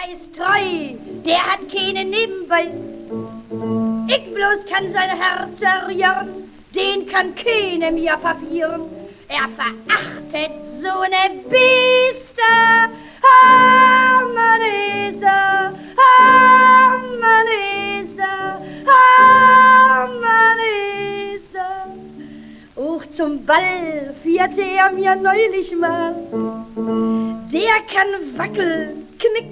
der ist treu, der hat keinen nebenbei. Ich bloß kann sein Herz errühren, den kann keiner mir verführen. Er verachtet so ne Bieste. Manesa, Manesa, Manesa. Auch zum Ball führte er mir neulich mal. Der kann wackeln, knick